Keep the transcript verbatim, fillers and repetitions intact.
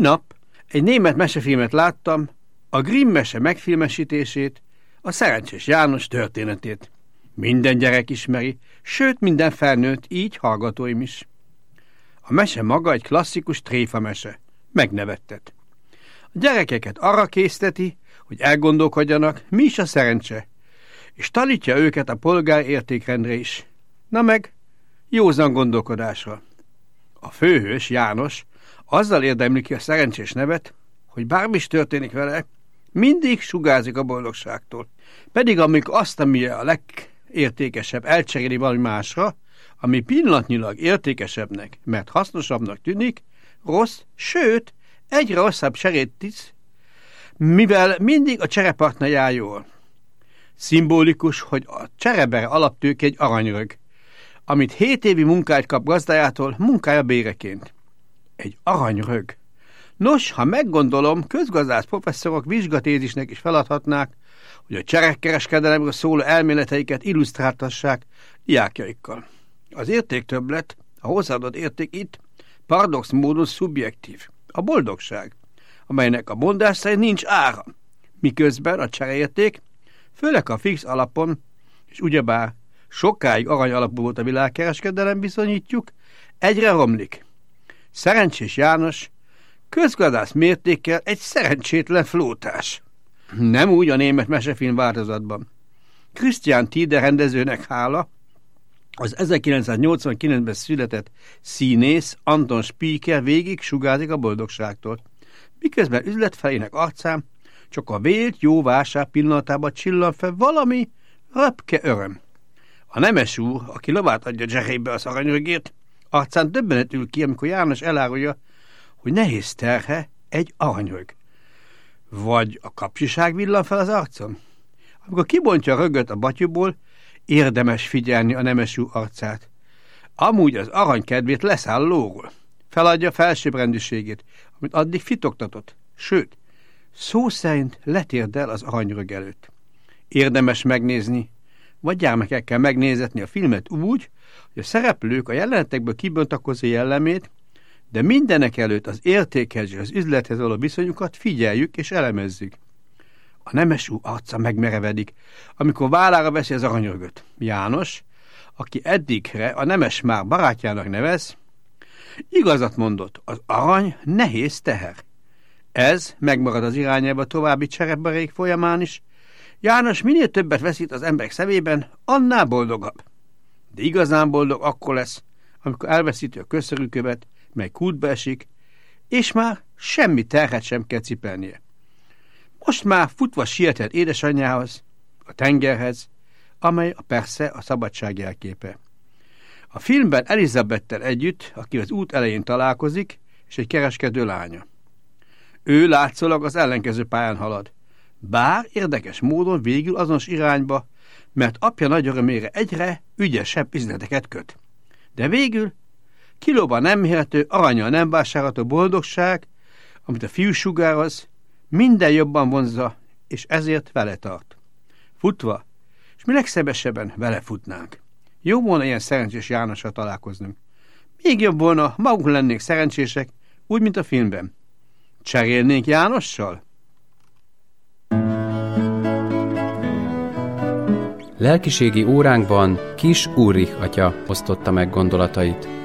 Minap egy német mesefilmet láttam, a Grimm mese megfilmesítését, a Szerencsés János történetét. Minden gyerek ismeri, sőt minden felnőtt, így hallgatóim is. A mese maga egy klasszikus tréfamese. Megnevettet. A gyerekeket arra készteti, hogy elgondolkodjanak, mi is a szerencse, és tanítja őket a polgár értékrendre is. Na meg, józan gondolkodásra. A főhős, János, azzal érdemli ki a szerencsés nevet, hogy bármi is történik vele, mindig sugárzik a boldogságtól. Pedig amikor azt, ami a legértékesebb, elcseréli valami másra, ami pillanatnyilag értékesebbnek, mert hasznosabbnak tűnik, rossz, sőt, egyre rosszabb cserét tisz, mivel mindig a cserepartner jár jól. Szimbolikus, hogy a cserebere alaptőke egy aranyrög, amit hét évi munkát kap gazdájától munkája béreként. Egy aranyrög. Nos, ha meggondolom, közgazdász professzorok vizsgatézisnek is feladhatnák, hogy a cserekkereskedelemről szóló elméleteiket illusztráltassák diákjaikkal. Az értéktöbblet, a hozzáadott érték itt paradox módon szubjektív. A boldogság, amelynek a mondás szerint nincs ára, miközben a csereérték, főleg a fix alapon, és ugyebár sokáig arany alapú volt a világkereskedelem, bizonyítjuk, egyre romlik. Szerencsés János közgazdász mértékkel egy szerencsétlen flótás. Nem úgy a német mesefilm változatban. Christian Tide rendezőnek hála, az ezerkilencszáznyolcvankilencben született színész Anton Spieker végig sugárzik a boldogságtól, miközben üzletfelének arcán csak a vélt jó vásár pillanatában csillan fel valami röpke öröm. A nemes úr, aki lovát adja zserébe az aranyrögét, arcán döbbenet ül ki, amikor János elárulja, hogy nehéz terhe egy aranyrög. Vagy a kapcsiság villan fel az arcon? Amikor kibontja a rögöt a batyúból, érdemes figyelni a nemes úr arcát. Amúgy az arany kedvét leszáll lóról. Feladja felsőbbrendűségét, amit addig fitoktatott. Sőt, szó szerint letérdel az aranyrög előtt. Érdemes megnézni, vagy gyermekekkel megnézetni a filmet úgy, hogy a szereplők a jelenetekből kibontakozó jellemét, de mindenek előtt az értékhez és az üzlethez való viszonyukat figyeljük és elemezzük. A nemes úr arca megmerevedik, amikor vállára veszi az aranyrögöt. János, aki eddigre a nemes már barátjának nevez, igazat mondott, az arany nehéz teher. Ez megmarad az irányába további csereberék folyamán is. János minél többet veszít az emberek szemében, annál boldogabb. De igazán boldog akkor lesz, amikor elveszíti a köszörűkövet, mely kútba esik, és már semmi terhet sem kell cipelnie. Most már futva sietett édesanyjához, a tengerhez, amely a persze a szabadság jelképe. A filmben Elizabettel együtt, aki az út elején találkozik, és egy kereskedő lánya. Ő látszólag az ellenkező pályán halad, bár érdekes módon végül azonos irányba, mert apja nagy örömére egyre ügyesebb üzleteket köt. De végül kilóban nem mérhető, arannyal nem vásárolható boldogság, amit a fiú sugároz, minden jobban vonzza, és ezért vele tart. Futva, és mi legszebbesebben vele futnánk. Jó volna ilyen szerencsés Jánossal találkoznunk. Még jobb volna, magunk lennénk szerencsések, úgy, mint a filmben. Cserélnénk Jánossal? Lelkiségi óránkban Kiss Ulrich atya osztotta meg gondolatait.